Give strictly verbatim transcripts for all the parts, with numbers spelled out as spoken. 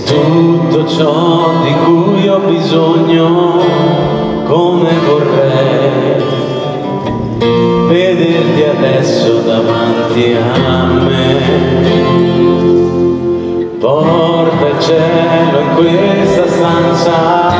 tutto ciò di cui ho bisogno, come vorrei vederti adesso davanti a me. Porta il cielo in questa stanza,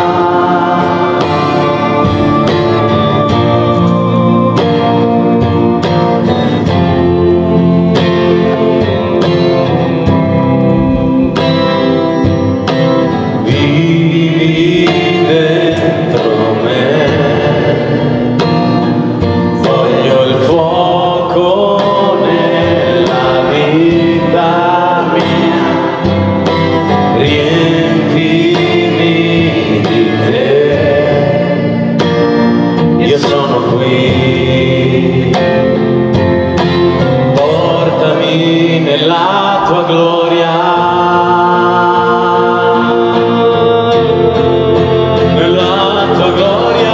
nella tua gloria, nella tua gloria.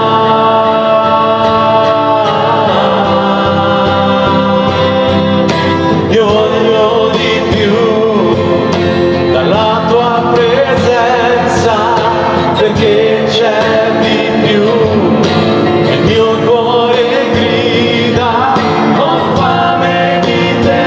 Io voglio di più dalla tua presenza, perché c'è di più. Il mio cuore grida, ho fame di te.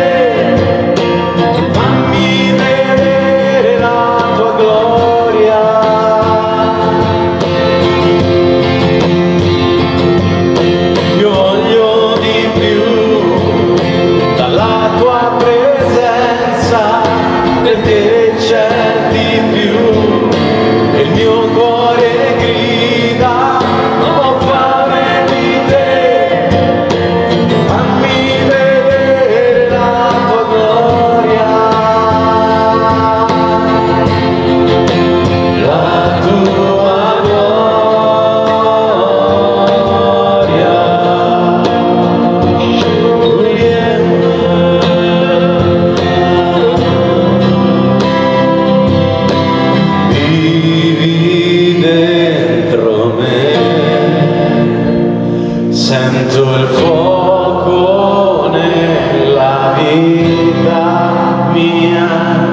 Sento il fuoco nella vita mia,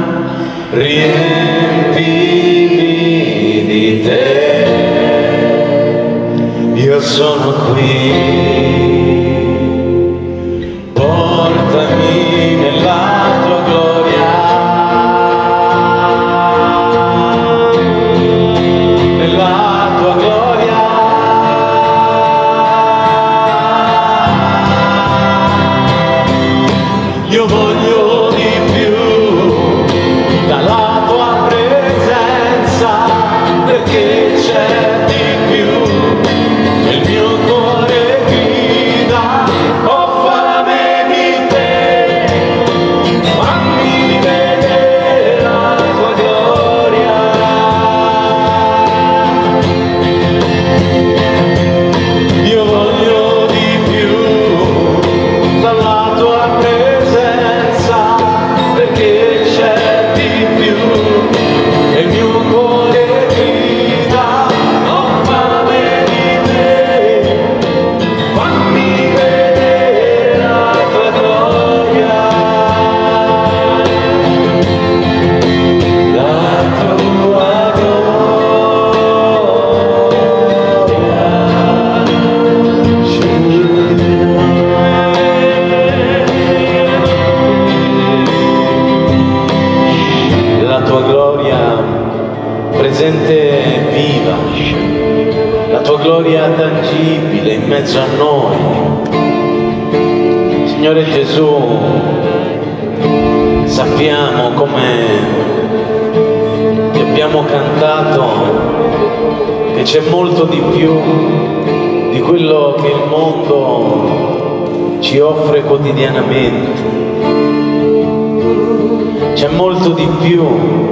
riempimi di te. Io sono qui, portami nella tua gloria, nella tua gloria. Io voglio di più dalla tua presenza, perché c'è di più. Il mio cuore grida, ho fame di te. Fammi vedere la tua gloria. Io voglio di più dalla tua presenza, perché c'è di più. Il mio cuore grida, ho fame di te. Fammi vedere la tua gloria, la tua la tua gloria presente e viva, la tua gloria tangibile in mezzo a noi. Signore Gesù, sappiamo come ti abbiamo cantato che c'è molto di più di quello che il mondo ci offre quotidianamente. C'è molto di più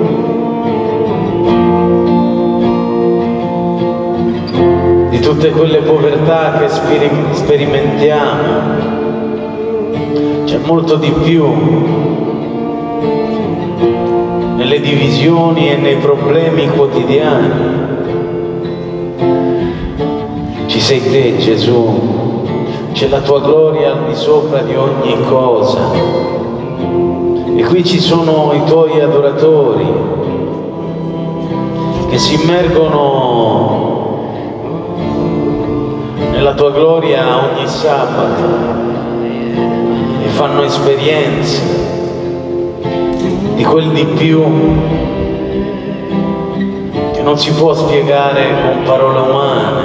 di tutte quelle povertà che sperim- sperimentiamo. C'è molto di più nelle divisioni e nei problemi quotidiani. Ci sei te, Gesù, c'è la tua gloria al di sopra di ogni cosa. E qui ci sono i tuoi adoratori, che si immergono nella tua gloria ogni sabato e fanno esperienza di quel di più che non si può spiegare con parole umane,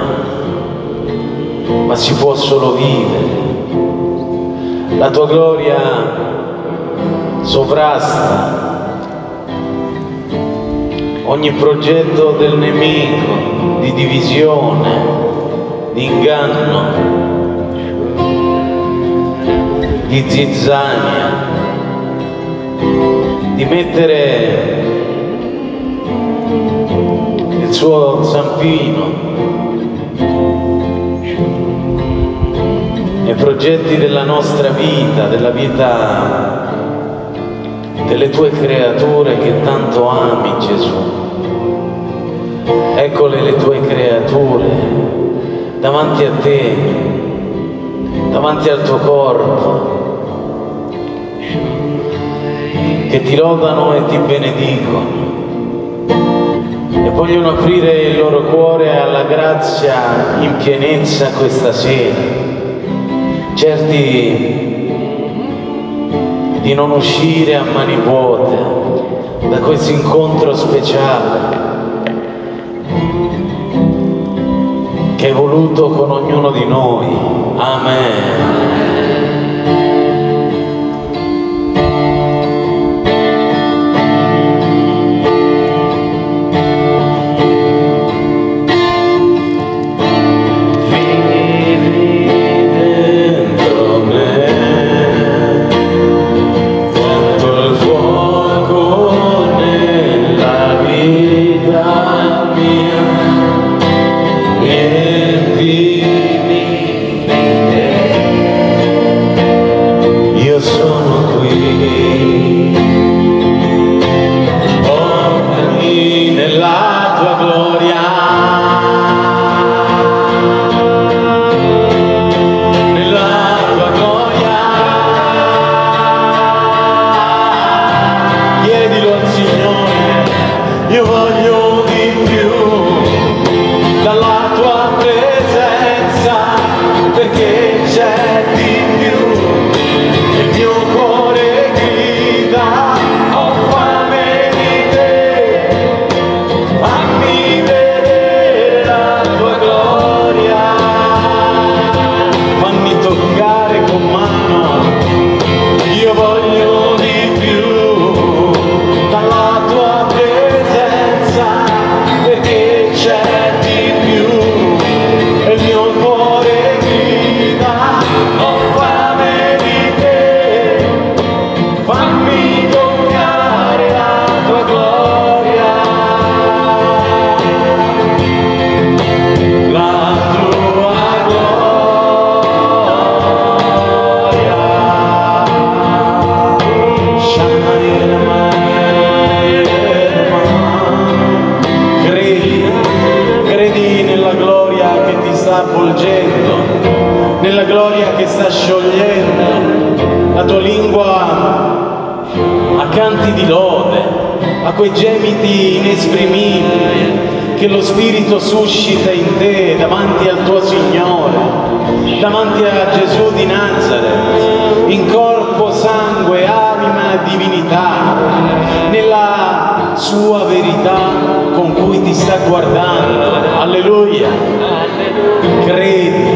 ma si può solo vivere. La tua gloria sovrasta ogni progetto del nemico di divisione, di inganno, di zizzania, di mettere il suo zampino nei progetti della nostra vita, della vita delle tue creature che tanto ami, Gesù. Eccole le tue creature davanti a te, davanti al tuo corpo, che ti lodano e ti benedicono e vogliono aprire il loro cuore alla grazia in pienezza questa sera, certi di non uscire a mani vuote da questo incontro speciale che hai voluto con ognuno di noi. Amen. Nella gloria che sta sciogliendo la tua lingua a canti di lode, a quei gemiti inesprimibili che lo Spirito suscita in te davanti al tuo Signore, davanti a Gesù di Nazareth, in corpo, sangue, anima e divinità, nella sua verità con cui ti sta guardando. Alleluia! Credi,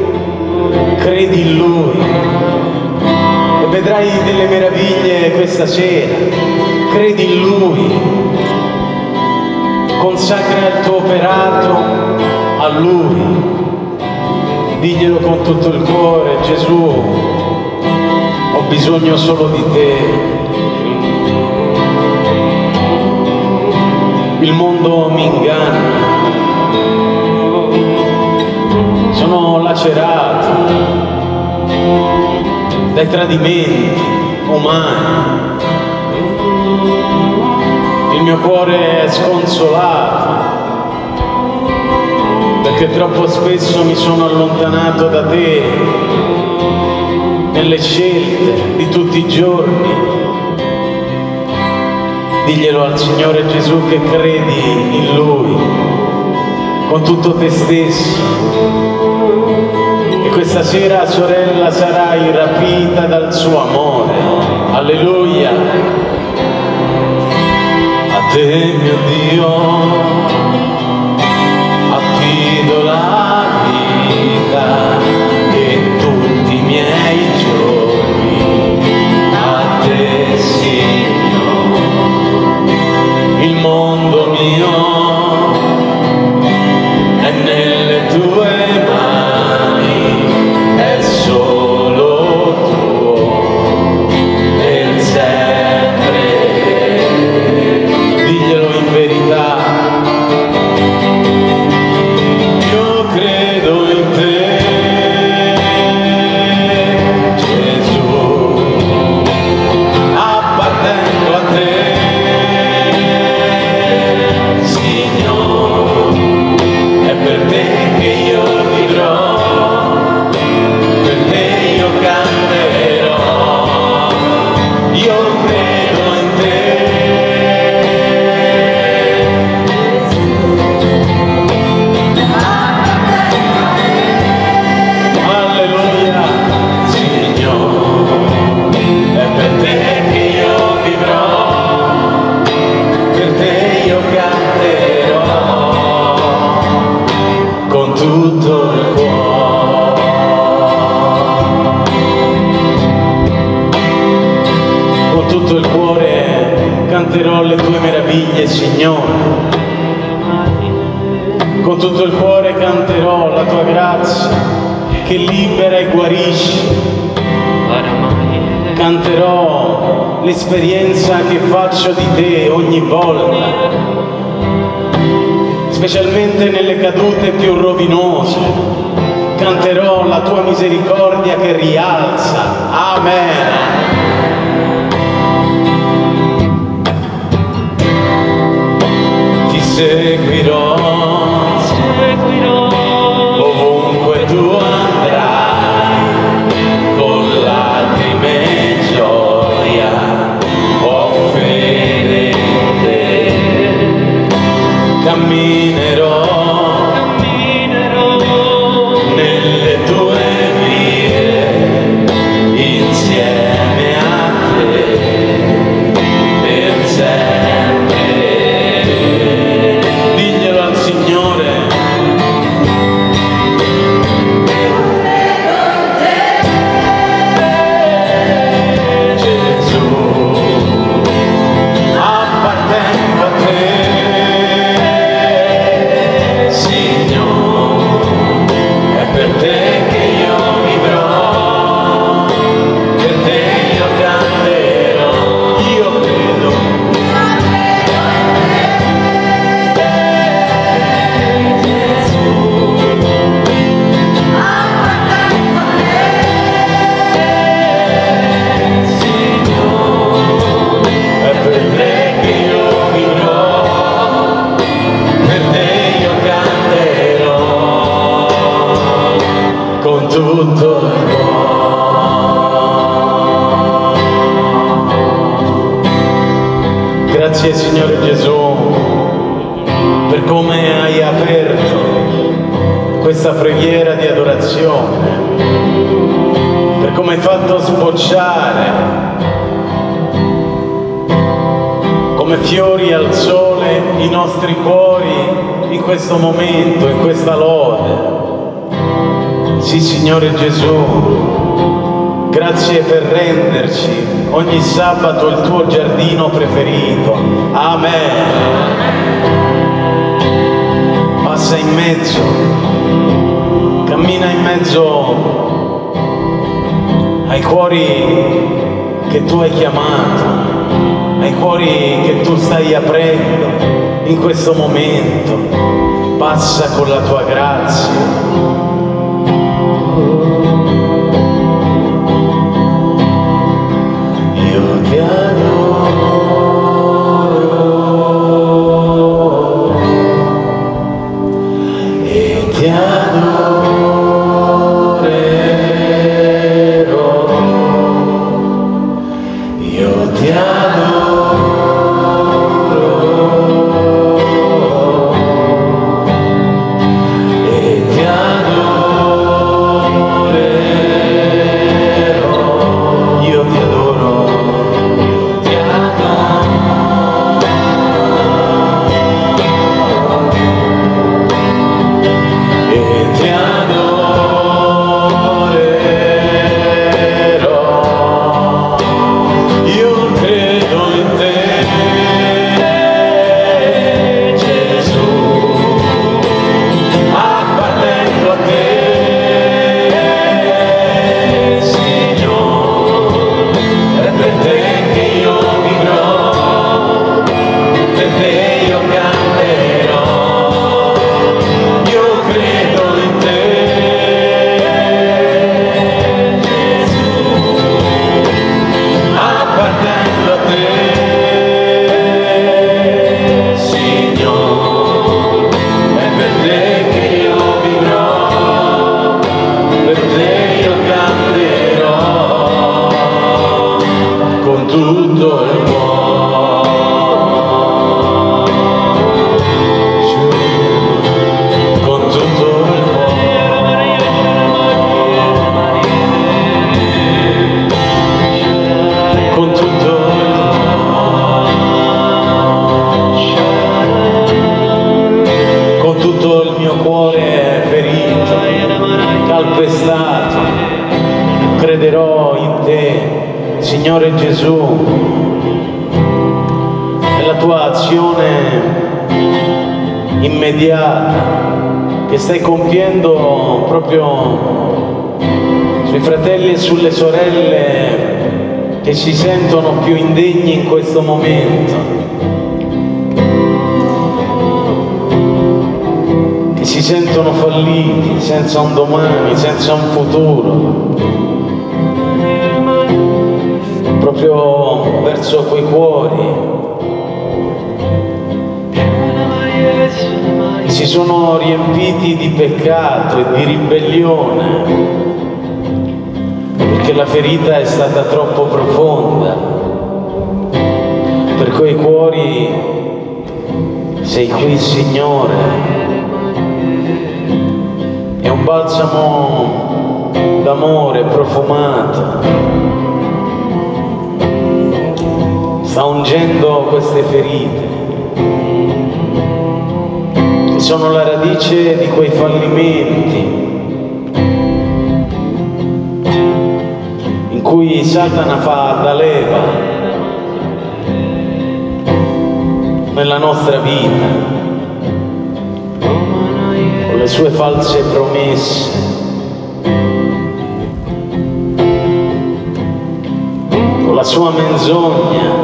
credi in Lui e vedrai delle meraviglie questa sera. Credi in Lui, consacra il tuo operato a Lui, diglielo con tutto il cuore: Gesù, ho bisogno solo di te. Il mondo mi inganna, sono lacerato dai tradimenti umani, il mio cuore è sconsolato perché troppo spesso mi sono allontanato da te nelle scelte di tutti i giorni. Diglielo al Signore Gesù che credi in Lui con tutto te stesso. E questa sera, sorella, sarai rapita dal suo amore. Alleluia. A te, mio Dio, affido la vita e tutti i miei giorni. A te, Signore, il mondo mio è nelle tue mani, è solo tuo per sempre. Diglielo in verità. Io credo in te, Gesù, appartengo a te, Signore, è per te che io vivrò, per te io canterò. Io credo in te, alleluia, Signore, è per te che io vivrò, per te io canterò con tutto il cuore. Con tutto il cuore canterò le tue meraviglie, Signore. Con tutto il cuore canterò la tua grazia che libera e guarisce. Canterò l'esperienza che faccio di te ogni volta, specialmente nelle cadute più rovinose. Canterò la tua misericordia che rialza. Amen. Ti seguirò, ovunque tu andrai, con lacrime e gioia, ho fede in te. Camminerò nelle tue vie, insieme a te, per sempre. Diglielo al Signore. Gesù, appartengo a te, Signore, è per te che io vivrò, per te io canterò. Io credo, è per te che io vivrò, per te io canterò con tutto il cuore. Grazie, Signore Gesù, per come hai aperto questa preghiera di adorazione, per come hai fatto sbocciare come fiori al sole i nostri cuori in questo momento, in questa lode. Sì, Signore Gesù, grazie per renderci ogni sabato il tuo giardino preferito. Amen. Passa in mezzo, cammina in mezzo ai cuori che tu hai chiamato, ai cuori che tu stai aprendo in questo momento. Passa con la tua grazia. Io ti adoro e ti adorerò. Io ti adoro tutto il cuore, con tutto il cuore, con tutto il cuore, con tutto il mio cuore ferito, calpestato, crederò in te, Signore Gesù, nella tua azione immediata che stai compiendo proprio sui fratelli e sulle sorelle che si sentono più indegni in questo momento, che si sentono falliti, senza un domani, senza un futuro, proprio verso quei cuori che si sono riempiti di peccato e di ribellione, perché la ferita è stata troppo profonda. Per quei cuori sei qui, Signore. È un balsamo d'amore profumato. Sta ungendo queste ferite, che sono la radice di quei fallimenti in cui Satana fa da leva nella nostra vita, con le sue false promesse, con la sua menzogna.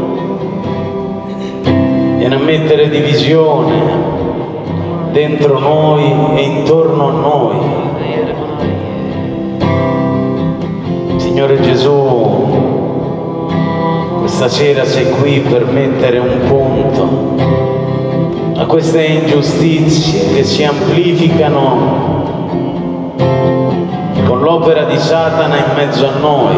Viene a mettere divisione dentro noi e intorno a noi. Signore Gesù, questa sera sei qui per mettere un punto a queste ingiustizie che si amplificano con l'opera di Satana in mezzo a noi.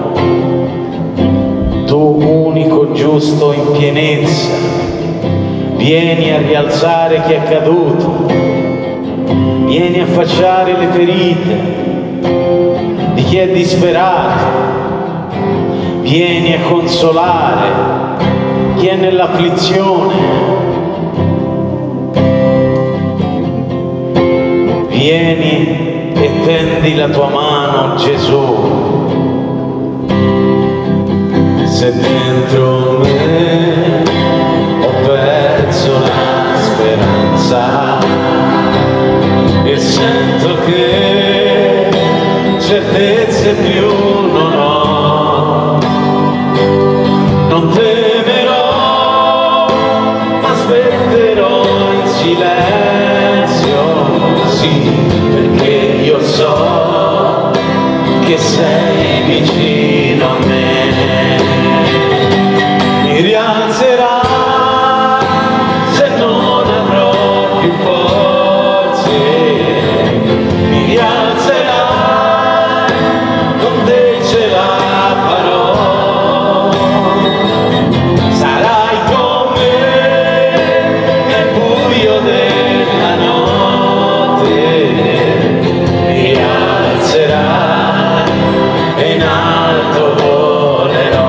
Tu, unico giusto in pienezza, vieni a rialzare chi è caduto, vieni a fasciare le ferite di chi è disperato, vieni a consolare chi è nell'afflizione, vieni e tendi la tua mano, Gesù. Se dentro me ho perso la speranza e sento che certezze più non ho, non temerò, ma aspetterò in silenzio, sì, perché io so che sei vicino a me. Mi rialzerà se non avrò più forze, mi rialzerà, con te ce la farò, sarai con me nel buio della notte, mi rialzerai e in alto volerò.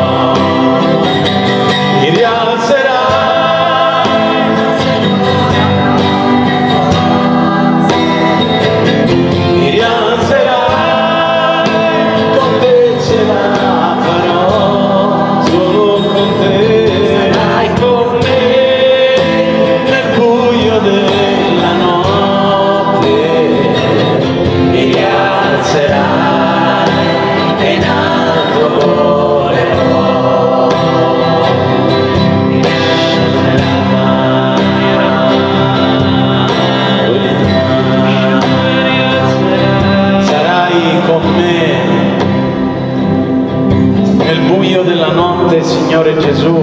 Signore Gesù,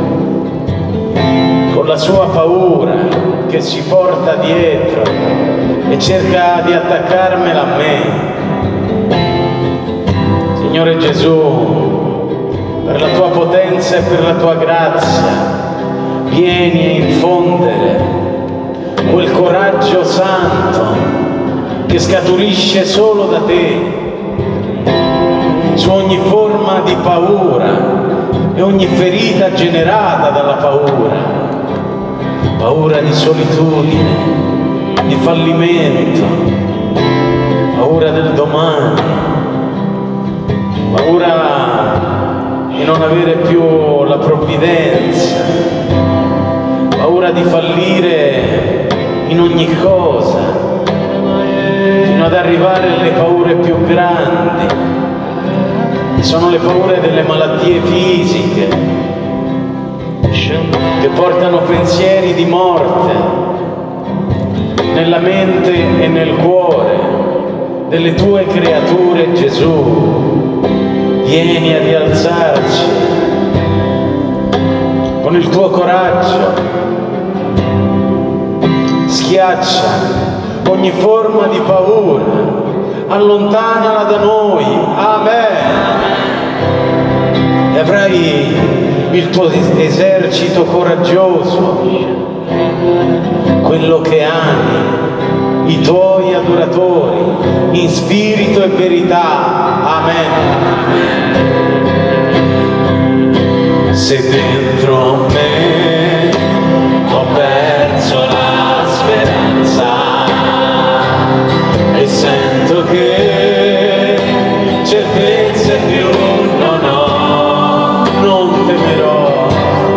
con la sua paura che si porta dietro e cerca di attaccarmela a me. Signore Gesù, per la tua potenza e per la tua grazia, vieni a infondere quel coraggio santo che scaturisce solo da te su ogni forma di paura e ogni ferita generata dalla paura, paura di solitudine, di fallimento, paura del domani, paura di non avere più la provvidenza, paura di fallire in ogni cosa, fino ad arrivare alle paure più grandi. Sono le paure delle malattie fisiche che portano pensieri di morte nella mente e nel cuore delle tue creature, Gesù. Vieni a rialzarci con il tuo coraggio, schiaccia ogni forma di paura, allontanala da noi, amen. E avrai il tuo esercito coraggioso, quello che ami, i tuoi adoratori, in spirito e verità, amen. Se dentro me ho perso la speranza e sento che certezze più non ho, non temerò,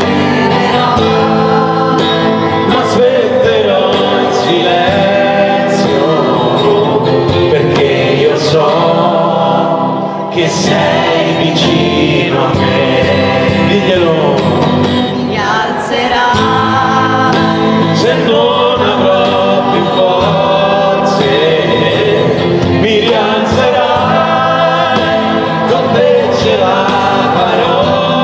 ma aspetterò in silenzio, perché io so che sei vicino a me. Diglielo. Mi alzerà Se non avrò più forze, mi rialzerai, con te ce la farò.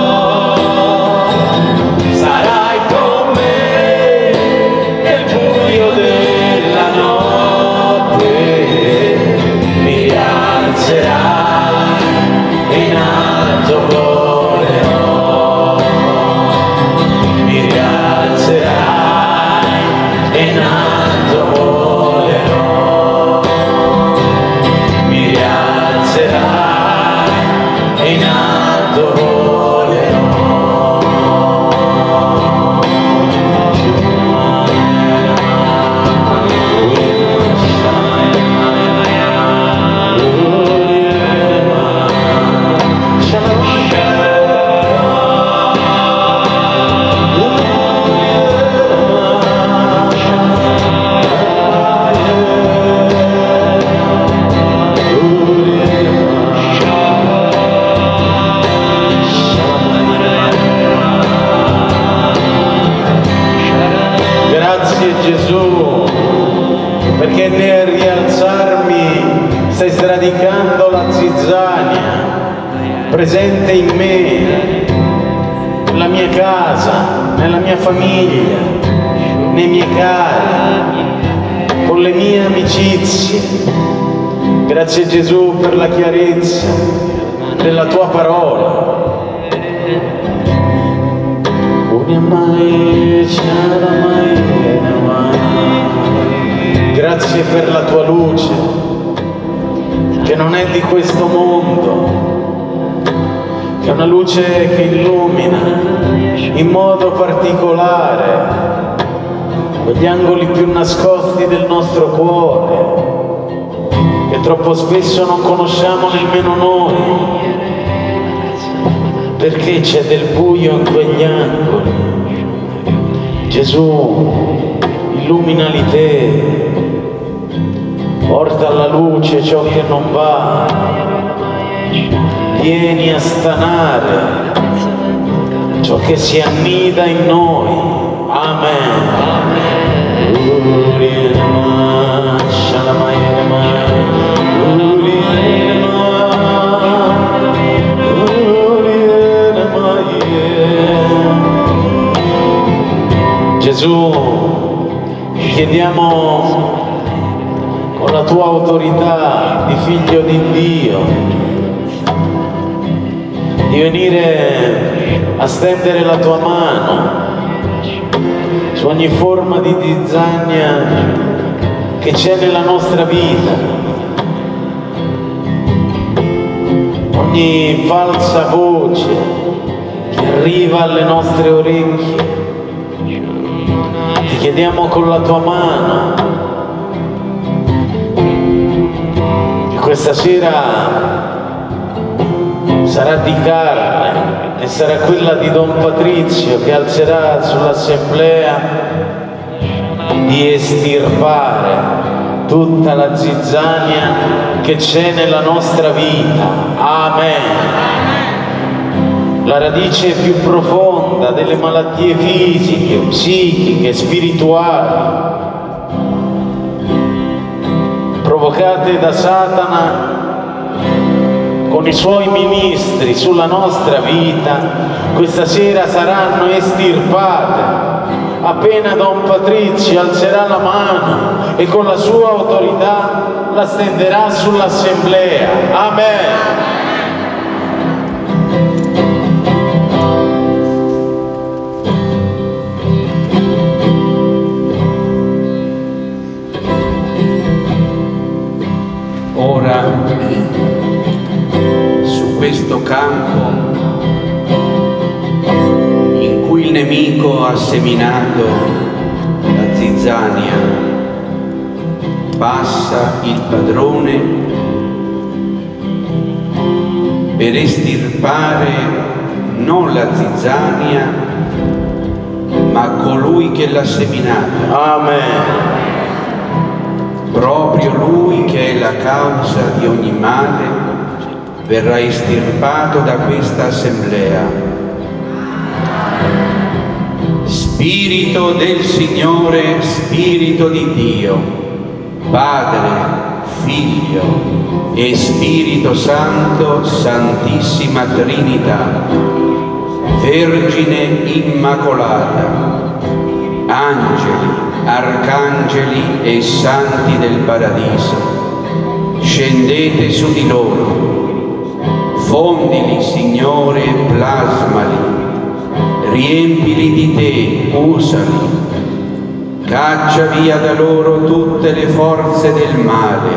Sarai con me nel buio della notte, mi rialzerai e in alto volerò. Mi rialzerai e in alto volerò. Mi rialzerai e in alto volerò. Grazie Gesù, perché nel rialzarmi stai sradicando la zizzania presente in me, nella mia casa, nella mia famiglia, nei miei cari, con le mie amicizie. Grazie Gesù per la chiarezza della tua parola. Grazie per la tua luce, che non è di questo mondo, che è una luce che illumina in modo particolare quegli angoli più nascosti del nostro cuore, che troppo spesso non conosciamo nemmeno noi, perché c'è del buio in quegli angoli. Gesù, illuminali te, porta alla luce ciò che non va, vieni a stanare ciò che si annida in noi, amen. Gesù, ti chiediamo con la tua autorità di figlio di Dio di venire a stendere la tua mano su ogni forma di zizzania che c'è nella nostra vita, ogni falsa voce che arriva alle nostre orecchie. Ti chiediamo con la tua mano che questa sera sarà di carne e sarà quella di Don Patrizio, che alzerà sull'assemblea di estirpare tutta la zizzania che c'è nella nostra vita. Amen. La radice più profonda delle malattie fisiche, psichiche, spirituali, provocate da Satana con i suoi ministri sulla nostra vita, questa sera saranno estirpate appena Don Patrizio alzerà la mano e con la sua autorità la stenderà sull'assemblea. Amen. Ora, su questo campo in cui il nemico ha seminato la zizzania, passa il padrone per estirpare non la zizzania, ma colui che l'ha seminata. Amen. Proprio lui, che è la causa di ogni male, verrà estirpato da questa assemblea. Spirito del Signore, Spirito di Dio, Padre, Figlio e Spirito Santo, Santissima Trinità, Vergine Immacolata, angeli, arcangeli e santi del paradiso, scendete su di loro, fondili, Signore, plasmali, riempili di te, usali, caccia via da loro tutte le forze del male,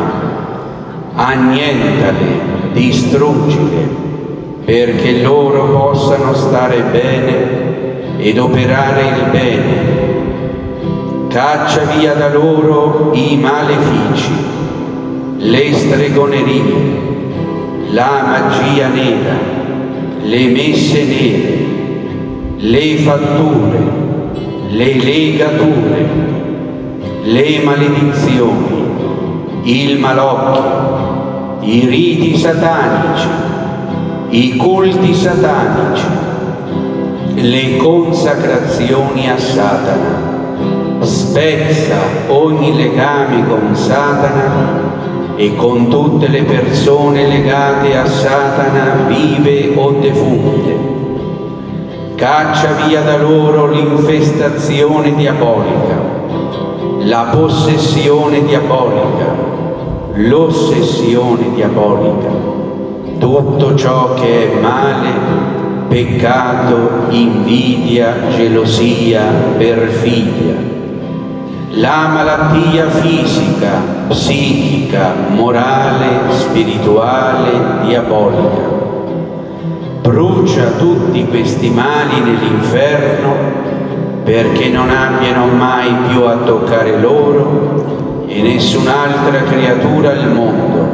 annientale, distruggile, perché loro possano stare bene ed operare il bene. Caccia via da loro i malefici, le stregonerie, la magia nera, le messe nere, le fatture, le legature, le maledizioni, il malocchio, i riti satanici, i culti satanici, le consacrazioni a Satana. Spezza ogni legame con Satana e con tutte le persone legate a Satana, vive o defunte. Caccia via da loro l'infestazione diabolica, la possessione diabolica, l'ossessione diabolica, tutto ciò che è male, peccato, invidia, gelosia, perfidia, la malattia fisica, psichica, morale, spirituale, diabolica. Brucia tutti questi mali nell'inferno perché non abbiano mai più a toccare loro e nessun'altra creatura al mondo.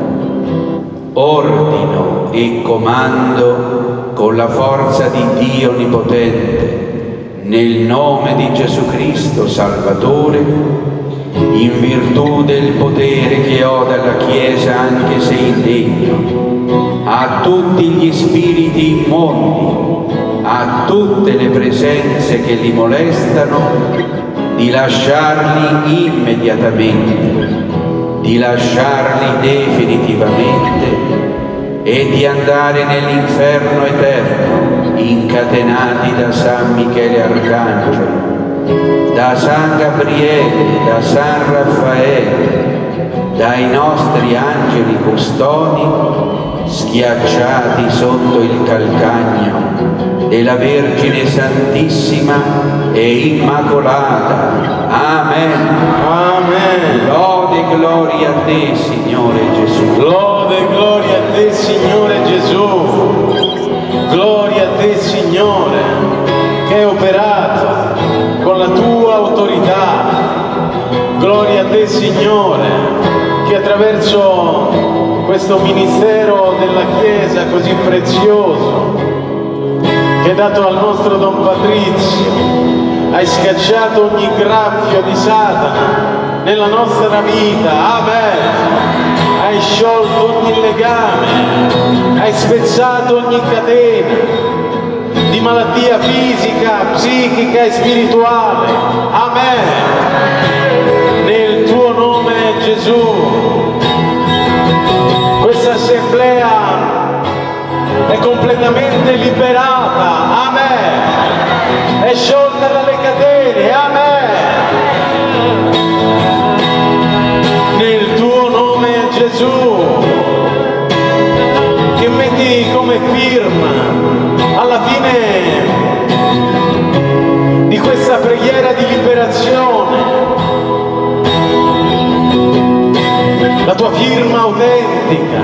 Ordino e comando con la forza di Dio Onnipotente, nel nome di Gesù Cristo Salvatore, in virtù del potere che ho dalla Chiesa, anche se indegno, a tutti gli spiriti immondi, a tutte le presenze che li molestano, di lasciarli immediatamente, di lasciarli definitivamente e di andare nell'inferno eterno, incatenati da San Michele Arcangelo, da San Gabriele, da San Raffaele, dai nostri angeli custodi schiacciati sotto il calcagno della Vergine Santissima e Immacolata. Amen. Amen. Lode e gloria a te, Signore Gesù. Lode e gloria a te, Signore Gesù. Gloria a te, Signore, che hai operato con la tua autorità. Gloria a te, Signore, che attraverso questo ministero della Chiesa così prezioso che hai dato al nostro Don Patrizio, hai scacciato ogni graffio di Satana nella nostra vita. Amen. Hai sciolto ogni legame, hai spezzato ogni catena di malattia fisica, psichica e spirituale. Amen. Nel tuo nome, Gesù, questa assemblea è completamente liberata. Amen. È sciolta dalle catene. Amen. Nel tuo nome, Gesù, che metti come firma alla fine di questa preghiera di liberazione la tua firma autentica,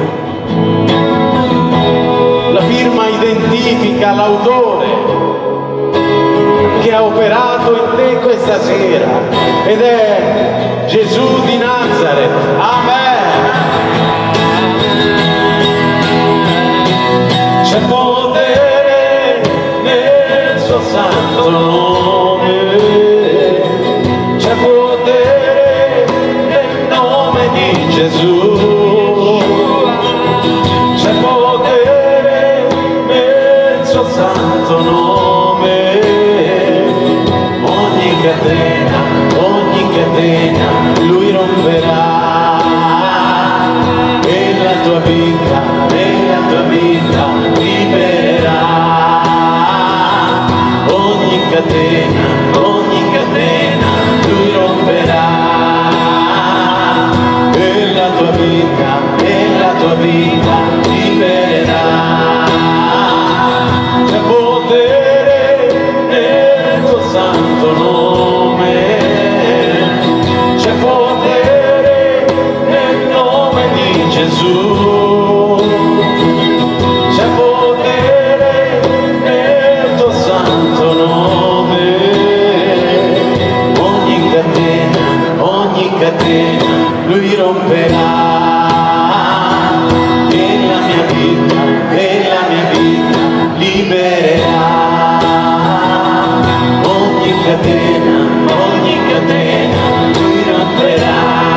la firma identifica l'autore che ha operato in te questa sera, ed è Gesù di Nazaret. Amen. C'è potere nel suo santo nome, c'è potere nel nome di Gesù, c'è potere nel suo santo nome. Ogni catena, ogni catena lui romperà, e la tua vita, e la tua vita libererà. Ogni catena, ogni catena lui romperà, e la tua vita, e la tua vita libererà. C'è potere nel tuo santo nome, c'è potere nel nome di Gesù, c'è potere nel tuo santo nome. Ogni catena, ogni catena lui romperà, e la mia vita, e la mia vita libererà. Ogni catena, ogni catena lui romperà,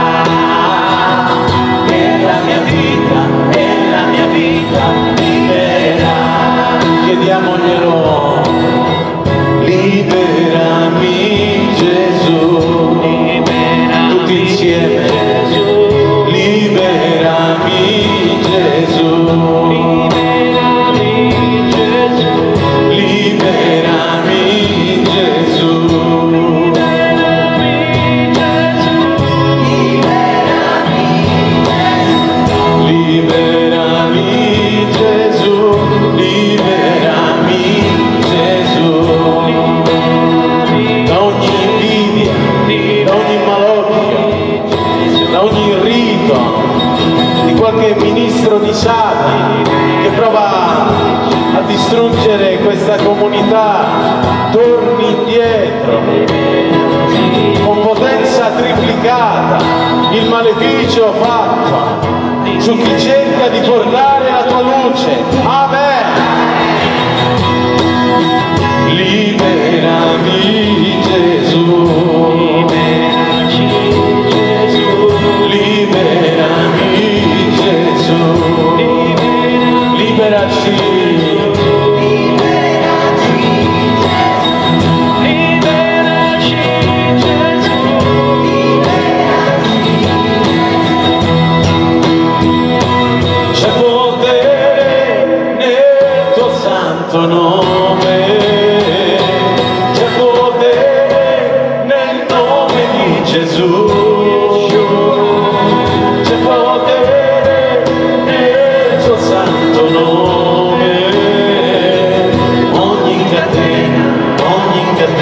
e la mia vita, e la mia vita libererà. Chiediamoglielo. Liberami Gesù, tutti insieme. Liberami Gesù, liberami Gesù, liberami Gesù, liberami Gesù, liberami Gesù, da ogni invidia, da ogni malocchio, da ogni rito di qualche ministro di Satana che prova a distruggere questa comunità. Torni indietro con potenza triplicata il maleficio fatto su chi cerca di portare la tua luce. Amen. Liberami Gesù, liberaci Gesù, liberami Gesù, liberaci, liberaci Gesù, c'è potere nel tuo santo nome,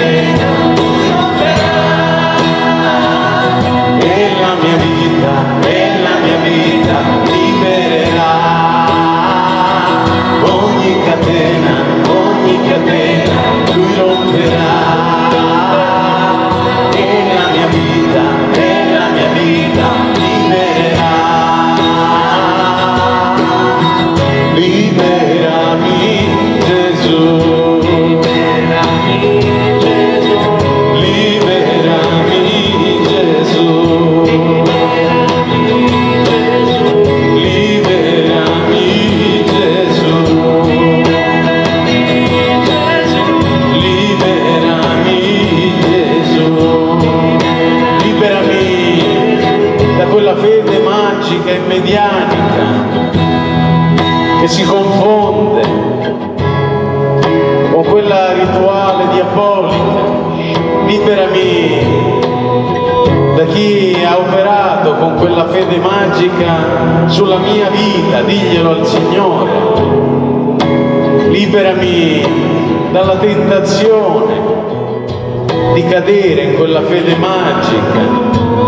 che si confonde con quella rituale diabolica. Liberami da chi ha operato con quella fede magica sulla mia vita, diglielo al Signore. Liberami dalla tentazione di cadere in quella fede magica.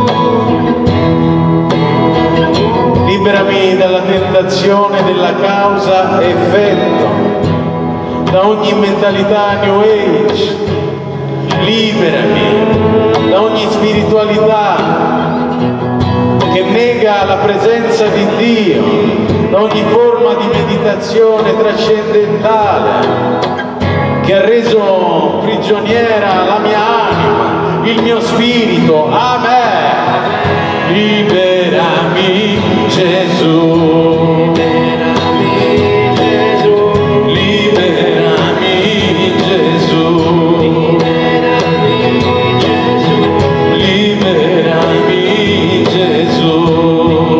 Liberami dalla tentazione della causa e effetto, da ogni mentalità New Age. Liberami da ogni spiritualità che nega la presenza di Dio, da ogni forma di meditazione trascendentale che ha reso prigioniera la mia anima, il mio spirito. Amen. Liberami, Gesù. Liberami, Gesù. Liberami, Gesù. Liberami, Gesù.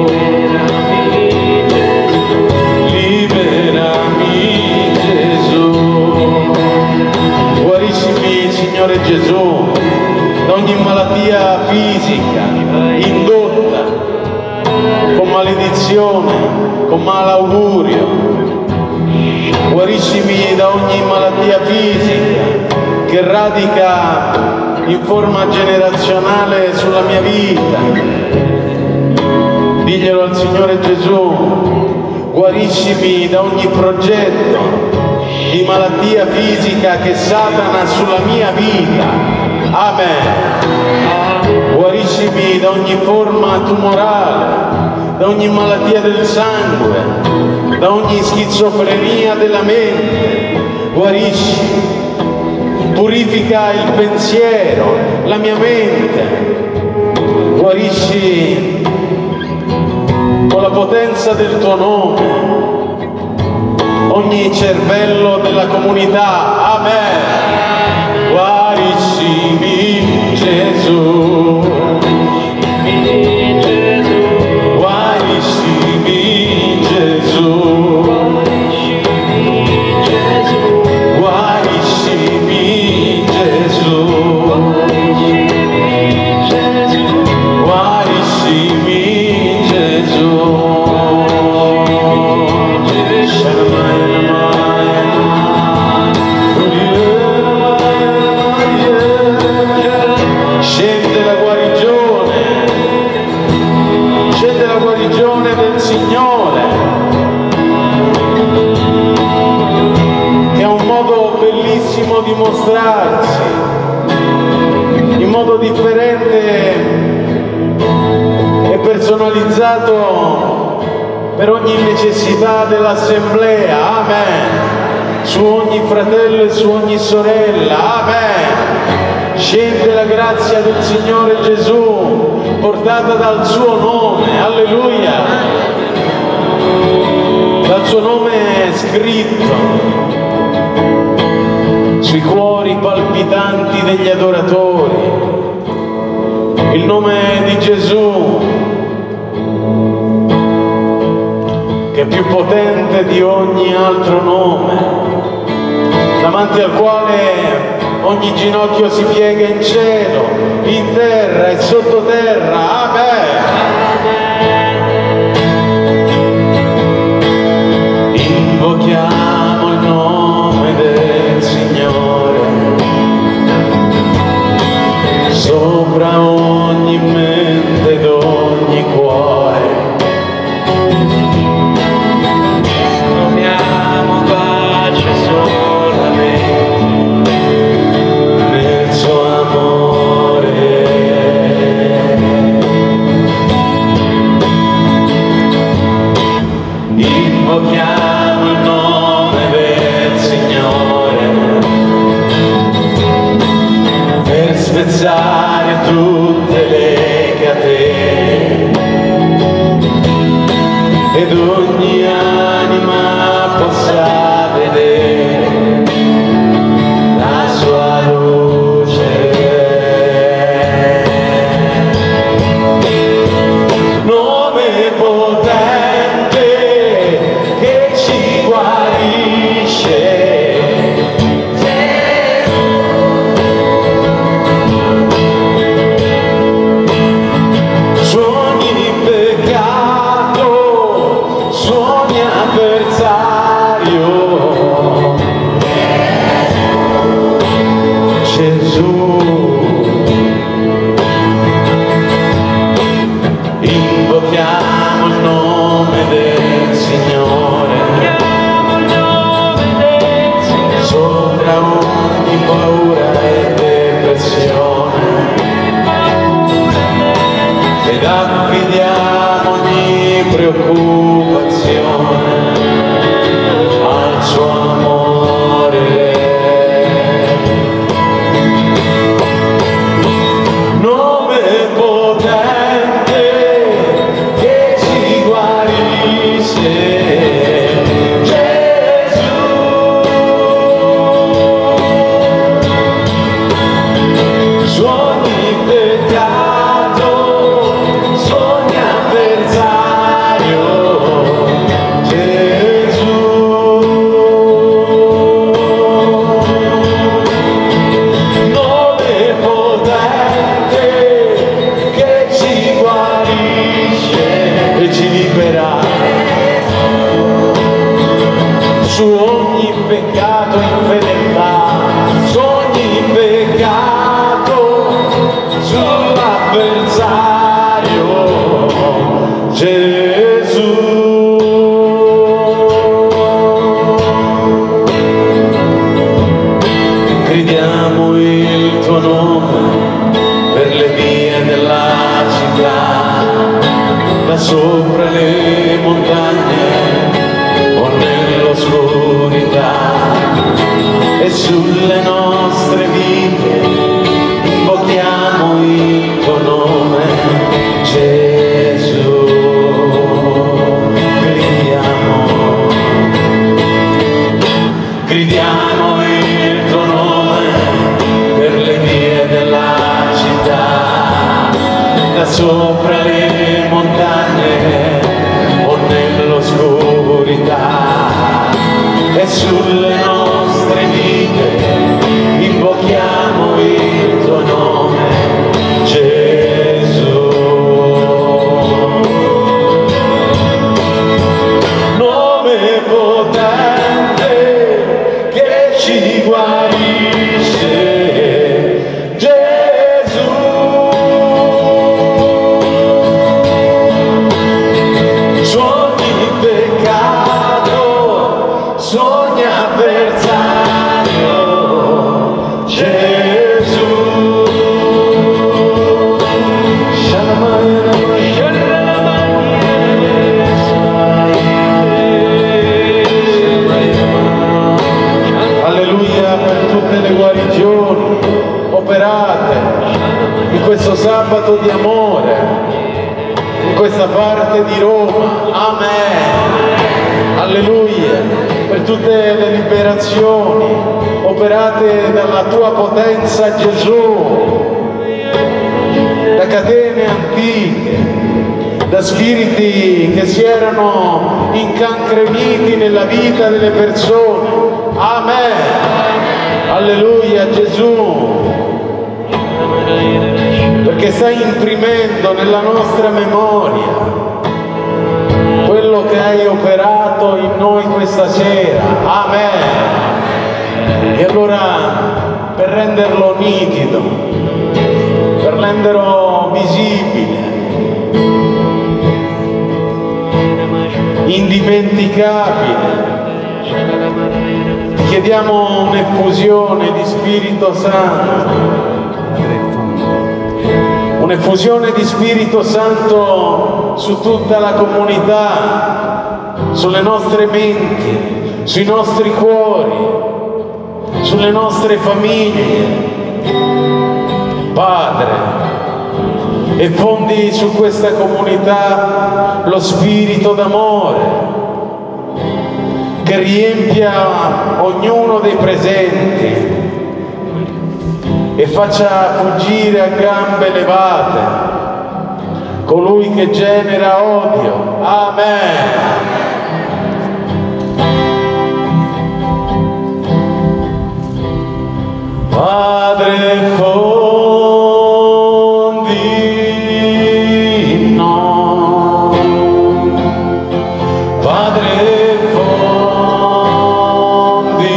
Liberami, Gesù. Guariscimi, Signore Gesù, da ogni malattia fisica indotta con maledizione, con malaugurio. Guariscimi da ogni malattia fisica che radica in forma generazionale sulla mia vita. Diglielo al Signore Gesù. Guariscimi da ogni progetto di malattia fisica che Satana ha sulla mia vita. Amen. Guariscimi da ogni forma tumorale, da ogni malattia del sangue, da ogni schizofrenia della mente. Guarisci, purifica il pensiero, la mia mente. Guarisci con la potenza del tuo nome ogni cervello della comunità. Amen. Guariscimi, Gesù. Guariscimi, Gesù. Guariscimi, Gesù. Guariscimi, Gesù. Scende la guarigione, scende la guarigione del Signore, che è un modo bellissimo di mostrarsi, in modo differente e personalizzato per ogni necessità dell'assemblea. Amen. Su ogni fratello e su ogni sorella. Amen. Scende la grazia del Signore Gesù, portata dal suo nome. Alleluia. Dal suo nome scritto sui cuori palpitanti degli adoratori. Il nome di Gesù, che è più potente di ogni altro nome, davanti al quale ogni ginocchio si piega in cielo, in terra e sottoterra. Amen. Invochiamo il nome del Signore, sopra ogni mente ed ogni cuore. Troviamo pace solamente nel suo amore. Invochiamo il nome del Signore per spezzare tutte le catene ed ogni anima possa vedere la sua luce. Nome potente che ci guarisce, su ogni peccato, su ogni avversario. Gesù, invochiamo il nome del Signore sopra ogni paura e depressione ed affidiamo ogni preoccupazione al suo amore. Nome potente che ci guarisce, Gesù. Su ogni peccato, su ogni avversario, Gesù. Nome potente che ci guarisce e ci libera. Su ogni peccato, infedeltà, su ogni peccato, sull'avversario, Gesù. Gridiamo il tuo nome per le vie della città, da sopra le montagne o nell'oscurità, e sulle nostre vite invochiamo il tuo nome, Gesù. Gridiamo, gridiamo il tuo nome per le vie della città, da sopra le montagne o nell'oscurità, e sulle nostre vite invochiamo il tuo nome, Gesù. Nome potente che ci guarisce, Gesù. Su ogni peccato, su ogni avversario, Gesù. Alleluia per tutte le guarigioni operate in questo sabato di amore, in questa parte di Roma. Amen. Alleluia per tutte le liberazioni operate dalla tua potenza, Gesù, da catene antiche, da spiriti che si erano incancreniti nella vita delle persone. Amen. Alleluia, Gesù, perché stai imprimendo nella nostra memoria quello che hai operato in noi questa sera. Amen. E allora, per renderlo nitido, per rendere visibile, indimenticabile. Ti chiediamo un'effusione di Spirito Santo, un'effusione di Spirito Santo su tutta la comunità, sulle nostre menti, sui nostri cuori, sulle nostre famiglie. Padre, effondi su questa comunità lo spirito d'amore che riempia ognuno dei presenti e faccia fuggire a gambe levate colui che genera odio. Amen. Padre, fondi in noi. Padre, fondi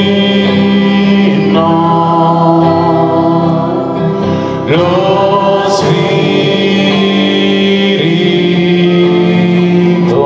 in noi lo Spirito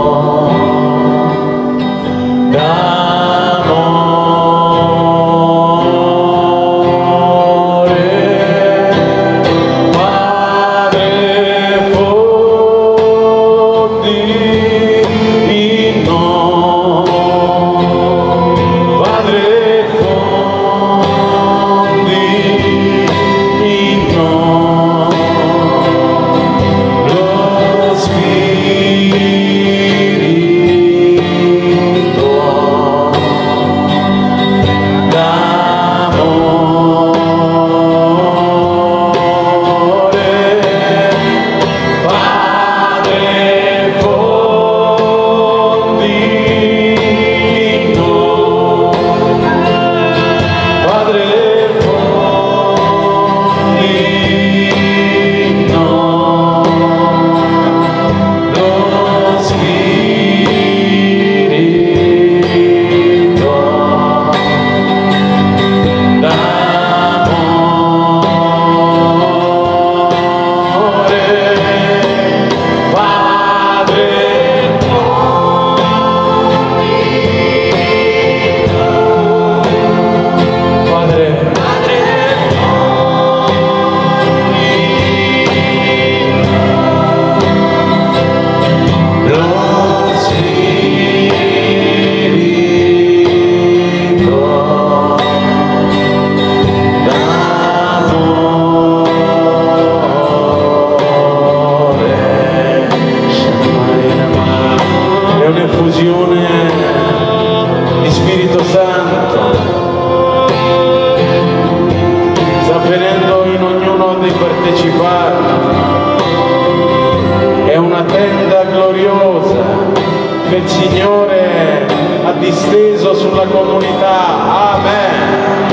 disteso sulla comunità, amen,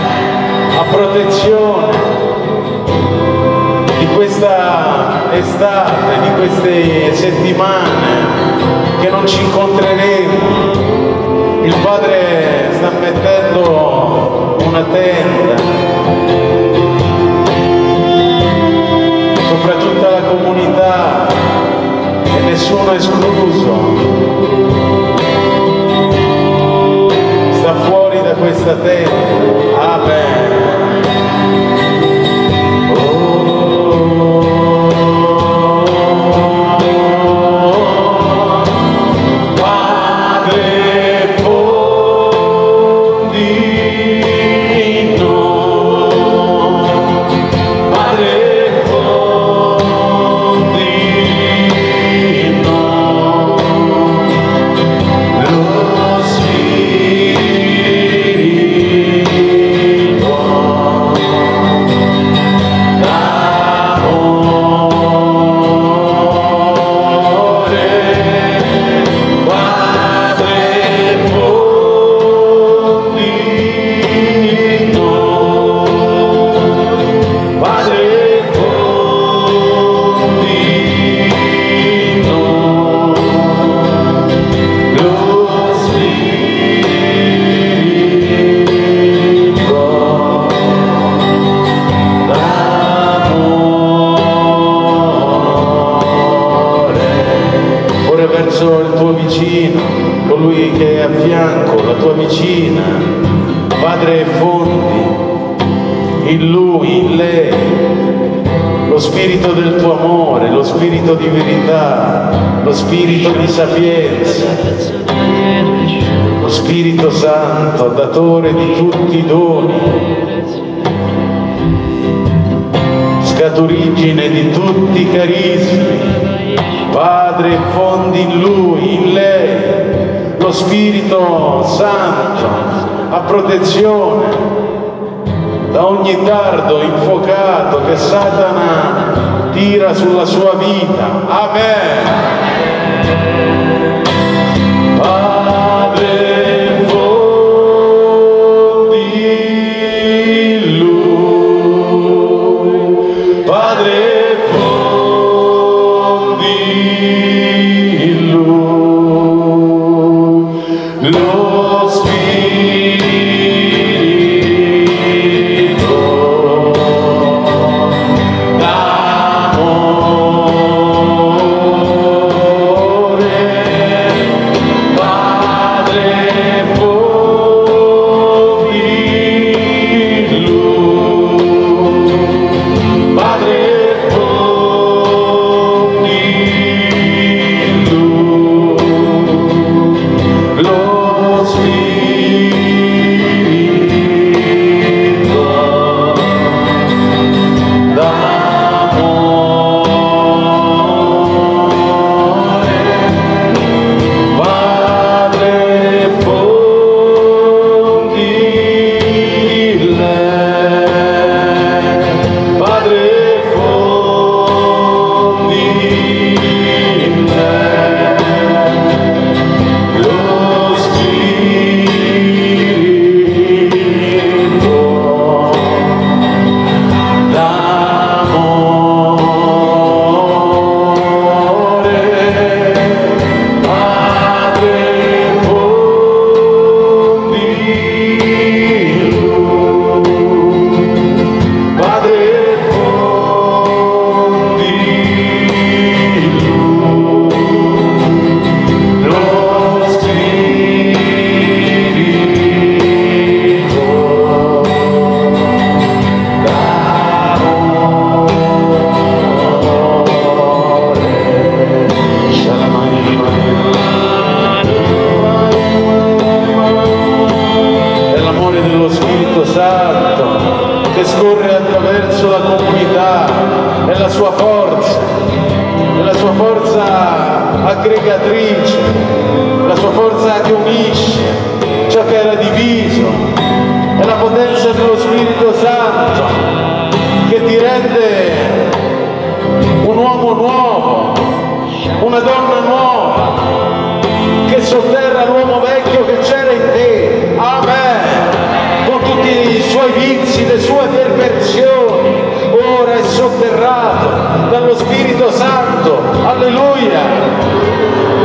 a protezione di questa estate, di queste settimane che non ci incontreremo. Il Padre sta mettendo una tenda sopra tutta la comunità e nessuno escluso. Sta fuori da questa tenda. Amen. Padre, fondi in noi. in lui, in lei, lo spirito del tuo amore, lo spirito di verità, lo spirito di sapienza, lo Spirito Santo, datore di tutti i doni, scaturigine di tutti i carismi. Padre, fondi in lui, in lei, lo Spirito Santo a protezione da ogni dardo infuocato che Satana tira sulla sua vita. Amen. Padre, fondi in lui, Padre, fondi in lui, lo Spirito d'amore. Padre, fondi in lui, Padre, fondi in lui, lo Spirito d'amore. Padre, fondi in lei, Padre, fondi in lei, lo Spirito d'amore. Padre, fondi in lui, Padre, fondi in lui, lo Spirito è l'amore dello Spirito Santo che scorre attraverso la comunità, è la sua forza, è la sua forza aggregatrice, la sua forza che unisce ciò che era diviso, è la potenza dello Spirito Santo che ti rende un uomo nuovo, una donna nuova, che sotterra l'uomo vecchio che c'era in te. Amen. Con tutti i suoi vizi, le sue perversioni, ora è sotterrato dallo Spirito Santo. Alleluia.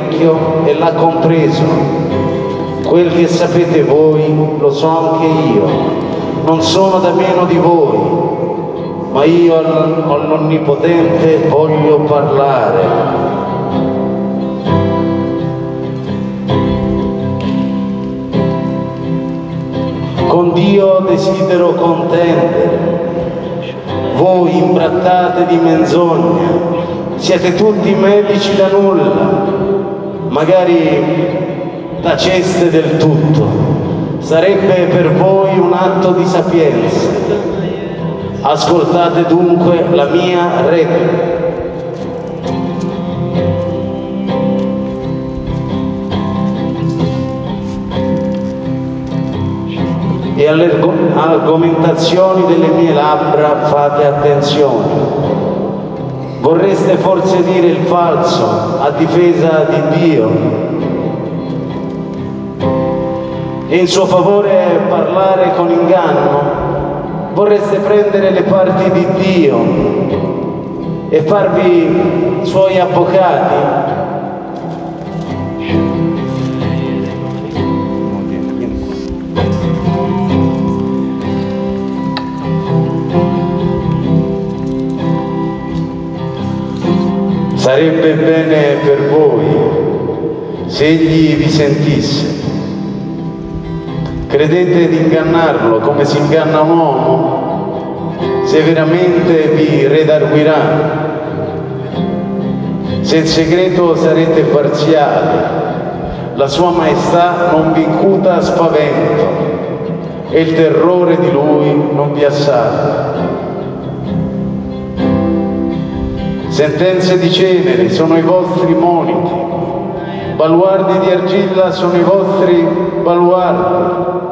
orecchio e l'ha compreso. Quel che sapete voi lo so anche io. Non sono da meno di voi, ma io all'Onnipotente voglio parlare. Con Dio desidero contendere. Voi imbrattate di menzogna, siete tutti medici da nulla, magari taceste del tutto, sarebbe per voi un atto di sapienza. Ascoltate dunque la mia replica. E alle argomentazioni delle mie labbra fate attenzione. Vorreste forse dire il falso a difesa di Dio e in suo favore parlare con inganno? Vorreste prendere le parti di Dio e farvi suoi avvocati? Sarebbe bene per voi se egli vi sentisse. Credete di ingannarlo come si inganna un uomo? Se veramente vi redarguirà, se il segreto sarete parziali, la sua maestà non vi incuta spavento e il terrore di lui non vi assale. Sentenze di cenere sono i vostri moniti, baluardi di argilla sono i vostri baluardi.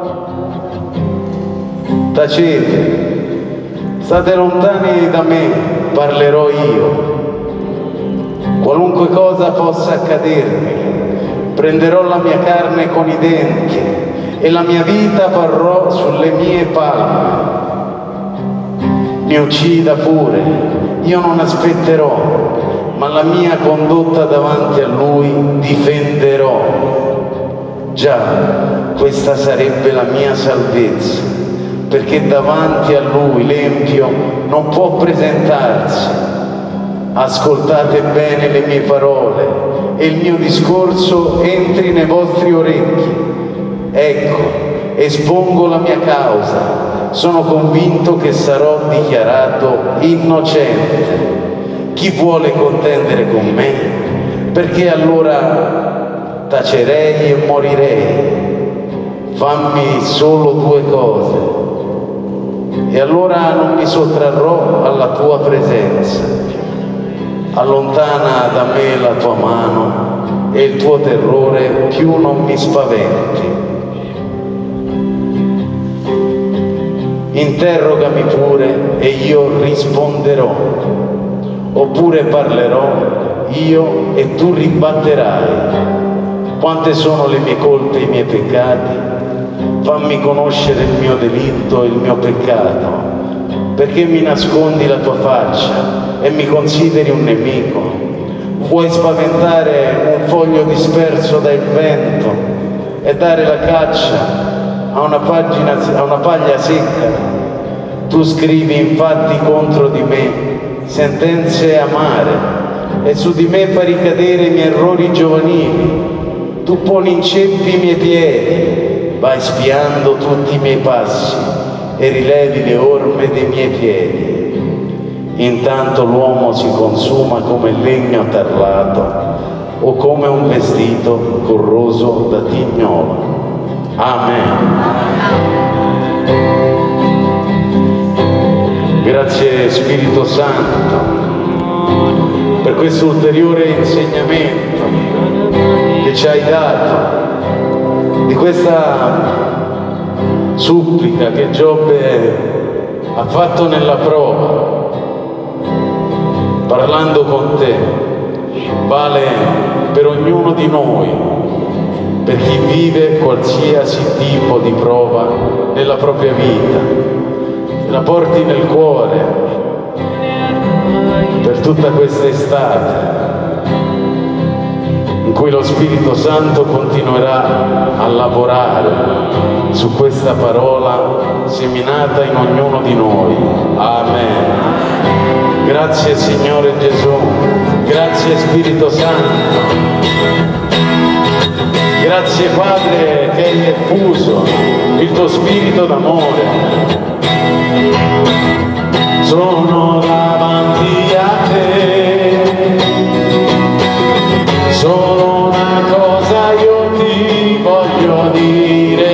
Tacete, state lontani da me, parlerò io. Qualunque cosa possa accadermi, prenderò la mia carne con i denti e la mia vita parrò sulle mie palme. Mi uccida pure, io non aspetterò, ma la mia condotta davanti a lui difenderò. Già, questa sarebbe la mia salvezza, perché davanti a lui l'empio non può presentarsi. Ascoltate bene le mie parole e il mio discorso entri nei vostri orecchi. Ecco, espongo la mia causa. Sono convinto che sarò dichiarato innocente. Chi vuole contendere con me? Perché allora tacerei e morirei. Fammi solo due cose, e allora non mi sottrarrò alla tua presenza. Allontana da me la tua mano e il tuo terrore più non mi spaventi. Interrogami pure e io risponderò, oppure parlerò io e tu ribatterai. Quante sono le mie colpe e i miei peccati? Fammi conoscere il mio delitto e il mio peccato. Perché mi nascondi la tua faccia e mi consideri un nemico? Vuoi spaventare un foglio disperso dal vento e dare la caccia a una, pagina, a una paglia secca? Tu scrivi infatti contro di me sentenze amare e su di me fai ricadere i miei errori giovanili. Tu poni in ceppi i miei piedi, vai spiando tutti i miei passi e rilevi le orme dei miei piedi. Intanto l'uomo si consuma come legno tarlato o come un vestito corroso da tignola. Amen. Grazie Spirito Santo per questo ulteriore insegnamento che ci hai dato, di questa supplica che Giobbe ha fatto nella prova, parlando con te, vale per ognuno di noi, per chi vive qualsiasi tipo di prova nella propria vita. La porti nel cuore per tutta questa estate, in cui lo Spirito Santo continuerà a lavorare su questa parola seminata in ognuno di noi. Amen. Grazie Signore Gesù, grazie Spirito Santo, grazie Padre che hai effuso il tuo Spirito d'amore. Sono davanti a te, solo una cosa io ti voglio dire.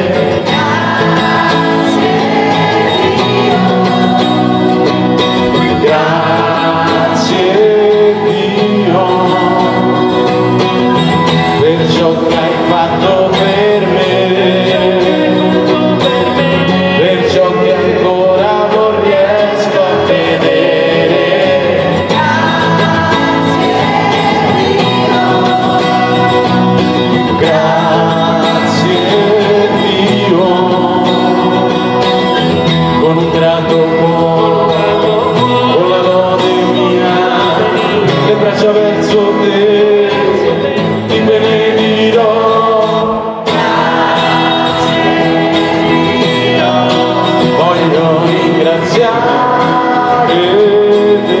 Grazie Dio, Grazie Dio per ciò che hai fatto per me, per ciò che ancora non riesco a vedere. grazie Dio, Grazie Dio, con un grato cuore, con la lode mia, le braccia verso te, ti benedirò. Voglio ringraziare te.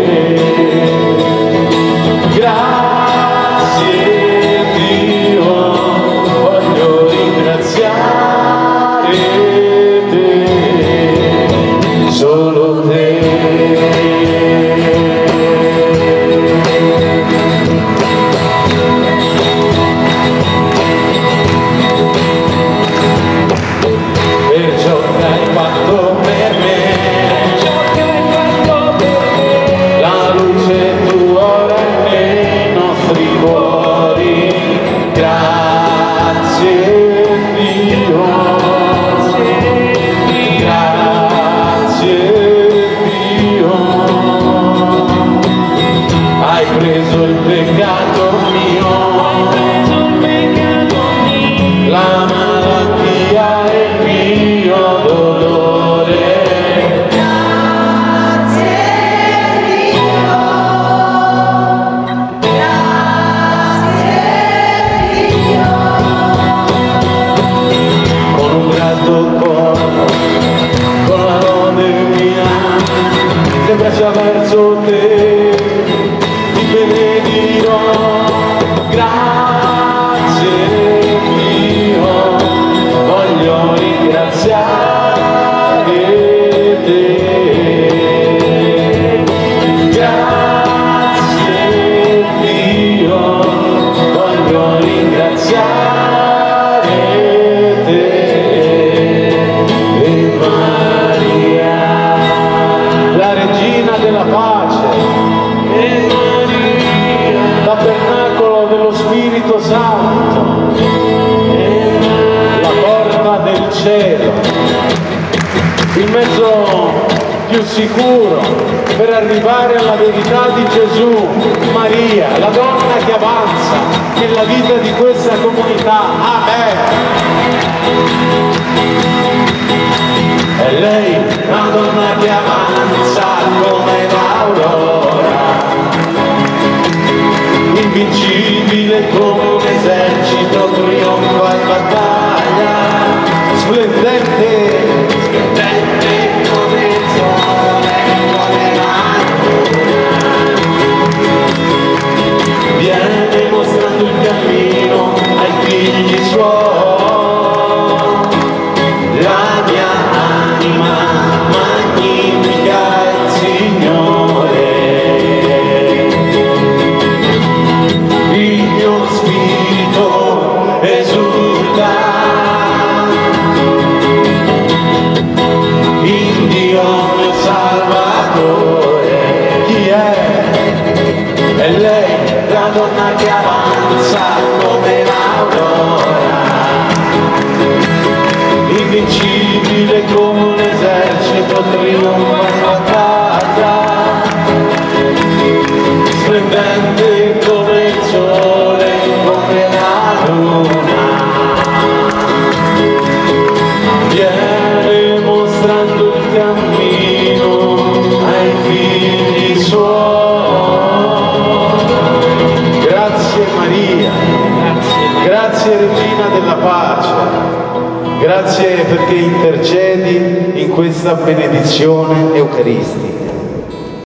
Grazie Dio, voglio ringraziare te, solo te. Per ciò che hai fatto per me, la luce tua ora nei nostri cuori. Grazie Dio, grazie Dio, hai preso il peccato mio, la malattia e il mio dolore. grazie Dio, grazie Dio, Con un grato cuore, con la lode mia, le braccia verso te, ti benedirò. Grazie Dio, voglio ringraziare te. Grazie Dio, voglio ringraziare te e Maria, la regina della pace, e Maria, tabernacolo dello Spirito Santo, la porta del cielo, il mezzo più sicuro per arrivare alla verità di Gesù. Maria, la donna che avanza nella vita di questa comunità. Amen. E lei, la donna che avanza come l'aurora, invincibile come un esercito, trionfa in battaglia, splendente, splendente come il sole, come la luna, viene mostrando il cammino ai figli suoi. La mia anima magnifica il Signore, il mio spirito esulta in Dio mio Salvatore. Chi è? È lei, la donna che avanza come l'aurora, invincibile come un esercito, trionfa in battaglia, splendente come il sole, come la luna, viene mostrando il cammino ai figli suoi. Grazie Maria. della pace. Grazie perché intercedi in questa benedizione eucaristica.